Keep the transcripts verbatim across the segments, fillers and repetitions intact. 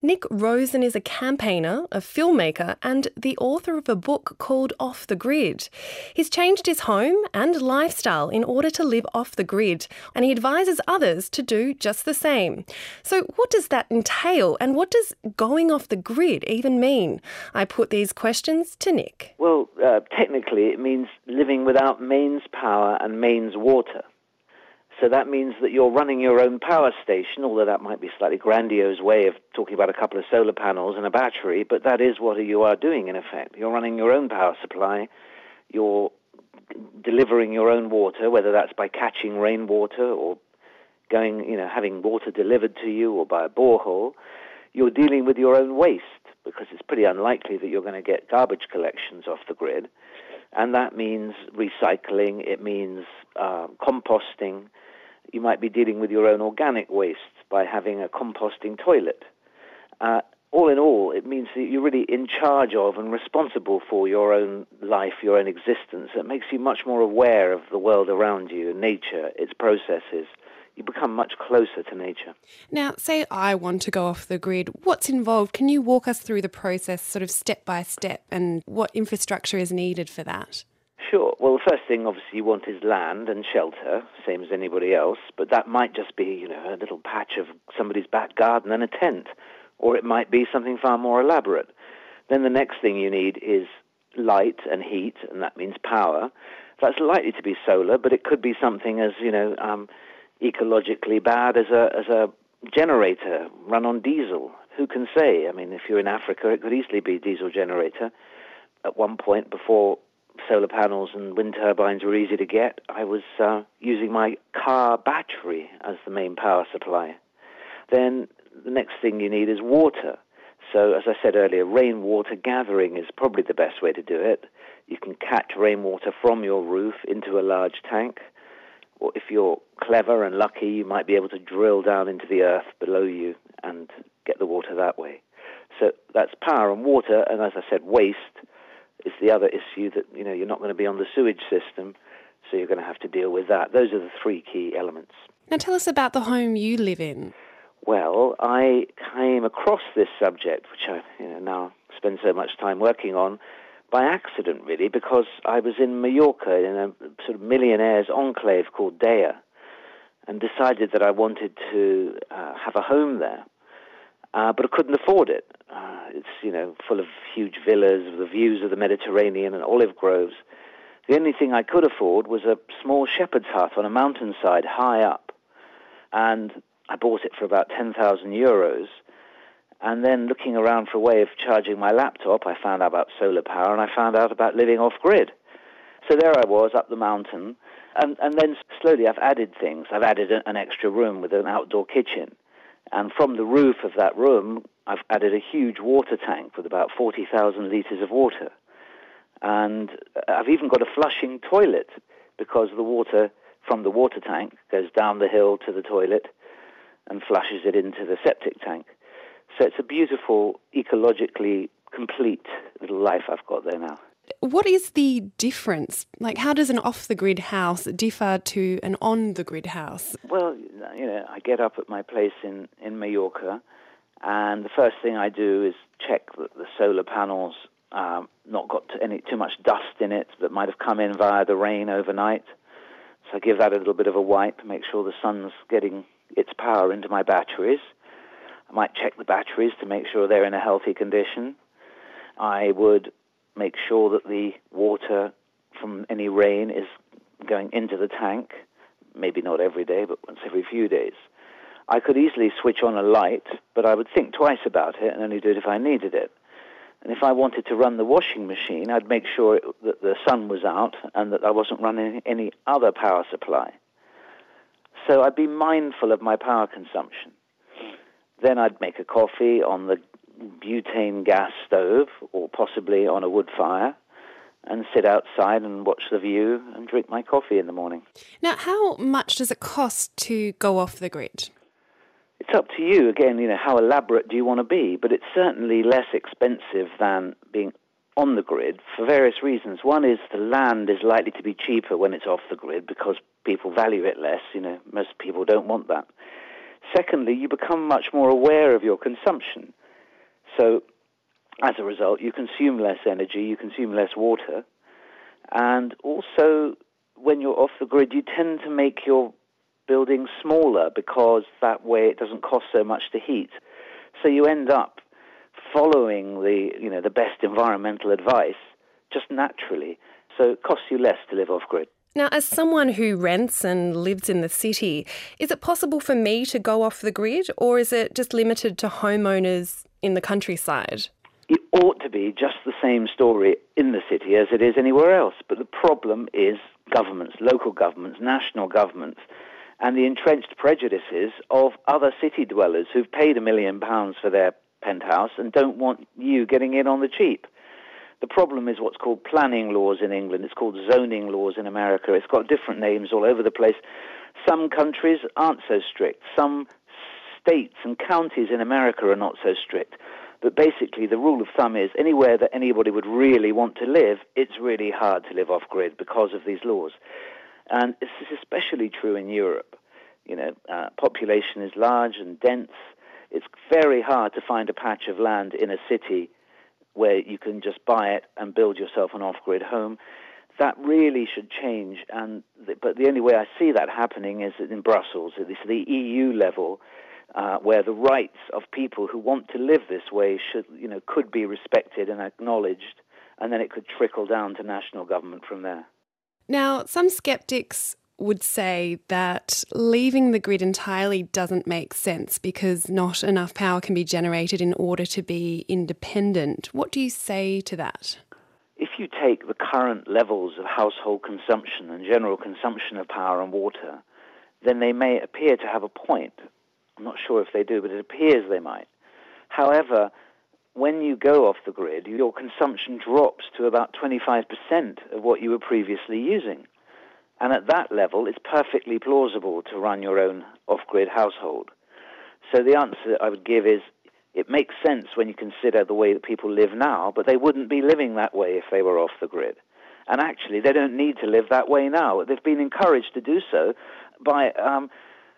Nick Rosen is a campaigner, a filmmaker, and the author of a book called Off the Grid. He's changed his home and lifestyle in order to live off the grid, and he advises others to do just the same. So what does that entail, and what does going off the grid even mean? I put these questions to Nick. Well, uh, technically it means living without mains power and mains water. So that means that you're running your own power station, although that might be a slightly grandiose way of talking about a couple of solar panels and a battery, but that is what you are doing in effect. You're running your own power supply, you're delivering your own water, whether that's by catching rainwater or going, you know, having water delivered to you or by a borehole. You're dealing with your own waste, because it's pretty unlikely that you're going to get garbage collections off the grid. And that means recycling, it means uh, composting. You might be dealing with your own organic waste by having a composting toilet. Uh, all in all, it means that you're really in charge of and responsible for your own life, your own existence. It makes you much more aware of the world around you, nature, its processes. You become much closer to nature. Now, say I want to go off the grid. What's involved? Can you walk us through the process sort of step by step and what infrastructure is needed for that? Sure. Well, the first thing, obviously, you want is land and shelter, same as anybody else. But that might just be, you know, a little patch of somebody's back garden and a tent. Or it might be something far more elaborate. Then the next thing you need is light and heat, and that means power. That's likely to be solar, but it could be something as, you know, um, ecologically bad as a as a generator run on diesel. Who can say? I mean, if you're in Africa, it could easily be a diesel generator. At one point, before solar panels and wind turbines were easy to get, I was uh, using my car battery as the main power supply. Then the next thing you need is water. So, as I said earlier, rainwater gathering is probably the best way to do it. You can catch rainwater from your roof into a large tank. Or if you're clever and lucky, you might be able to drill down into the earth below you and get the water that way. So that's power and water, and as I said, waste is the other issue that, you know, you're not going to be on the sewage system, so you're going to have to deal with that. Those are the three key elements. Now tell us about the home you live in. Well, I came across this subject, which I you know, now spend so much time working on, by accident, really, because I was in Mallorca in a sort of millionaire's enclave called Dea, and decided that I wanted to uh, have a home there, uh, but I couldn't afford it. Uh, it's, you know, full of huge villas with the views of the Mediterranean and olive groves. The only thing I could afford was a small shepherd's hut on a mountainside high up, and I bought it for about ten thousand euros. And then looking around for a way of charging my laptop, I found out about solar power, and I found out about living off-grid. So there I was, up the mountain, and, and then slowly I've added things. I've added a, an extra room with an outdoor kitchen. And from the roof of that room, I've added a huge water tank with about forty thousand litres of water. And I've even got a flushing toilet, because the water from the water tank goes down the hill to the toilet and flushes it into the septic tank. So it's a beautiful, ecologically complete little life I've got there now. What is the difference? Like, how does an off-the-grid house differ to an on-the-grid house? Well, you know, I get up at my place in, in Mallorca, and the first thing I do is check that the solar panels um, not got any too much dust in it that might have come in via the rain overnight. So I give that a little bit of a wipe, make sure the sun's getting its power into my batteries. I might check the batteries to make sure they're in a healthy condition. I would make sure that the water from any rain is going into the tank, maybe not every day, but once every few days. I could easily switch on a light, but I would think twice about it and only do it if I needed it. And if I wanted to run the washing machine, I'd make sure it, that the sun was out and that I wasn't running any other power supply. So I'd be mindful of my power consumption. Then I'd make a coffee on the butane gas stove or possibly on a wood fire and sit outside and watch the view and drink my coffee in the morning. Now, how much does it cost to go off the grid? It's up to you. Again, you know, how elaborate do you want to be? But it's certainly less expensive than being on the grid for various reasons. One is the land is likely to be cheaper when it's off the grid because people value it less. You know, most people don't want that. Secondly, you become much more aware of your consumption. So as a result, you consume less energy, you consume less water, and also when you're off the grid, you tend to make your building smaller because that way it doesn't cost so much to heat. So you end up following the, you know, the best environmental advice just naturally. So it costs you less to live off grid. Now, as someone who rents and lives in the city, is it possible for me to go off the grid, or is it just limited to homeowners in the countryside? It ought to be just the same story in the city as it is anywhere else. But the problem is governments, local governments, national governments, and the entrenched prejudices of other city dwellers who've paid a million pounds for their penthouse and don't want you getting in on the cheap. The problem is what's called planning laws in England. It's called zoning laws in America. It's got different names all over the place. Some countries aren't so strict. Some states and counties in America are not so strict. But basically the rule of thumb is anywhere that anybody would really want to live, it's really hard to live off-grid because of these laws. And this is especially true in Europe. You know, uh, population is large and dense. It's very hard to find a patch of land in a city where you can just buy it and build yourself an off-grid home. That really should change. And the, but the only way I see that happening is in Brussels. It's the E U level, uh, where the rights of people who want to live this way should, you know, could be respected and acknowledged, and then it could trickle down to national government from there. Now, some sceptics would say that leaving the grid entirely doesn't make sense because not enough power can be generated in order to be independent. What do you say to that? If you take the current levels of household consumption and general consumption of power and water, then they may appear to have a point. I'm not sure if they do, but it appears they might. However, when you go off the grid, your consumption drops to about twenty-five percent of what you were previously using. And at that level, it's perfectly plausible to run your own off-grid household. So the answer I would give is it makes sense when you consider the way that people live now, but they wouldn't be living that way if they were off the grid. And actually, they don't need to live that way now. They've been encouraged to do so by um,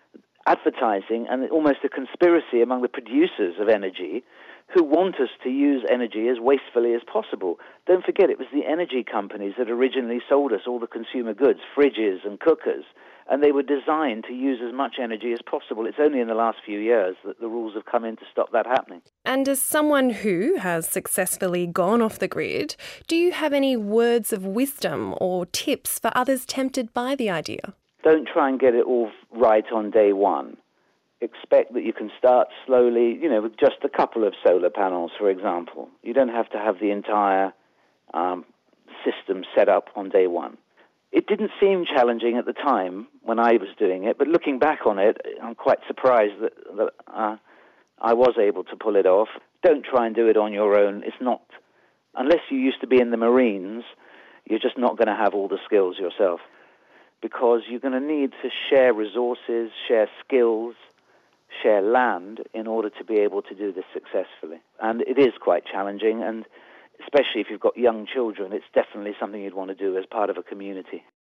advertising and almost a conspiracy among the producers of energy who want us to use energy as wastefully as possible. Don't forget, it was the energy companies that originally sold us all the consumer goods, fridges and cookers, and they were designed to use as much energy as possible. It's only in the last few years that the rules have come in to stop that happening. And as someone who has successfully gone off the grid, do you have any words of wisdom or tips for others tempted by the idea? Don't try and get it all right on day one. Expect that you can start slowly, you know, with just a couple of solar panels, for example. You don't have to have the entire um, system set up on day one. It didn't seem challenging at the time when I was doing it, but looking back on it, I'm quite surprised that, that uh, I was able to pull it off. Don't try and do it on your own. It's not, unless you used to be in the Marines, you're just not going to have all the skills yourself, because you're going to need to share resources, share skills, share land in order to be able to do this successfully. And it is quite challenging, and especially if you've got young children, it's definitely something you'd want to do as part of a community.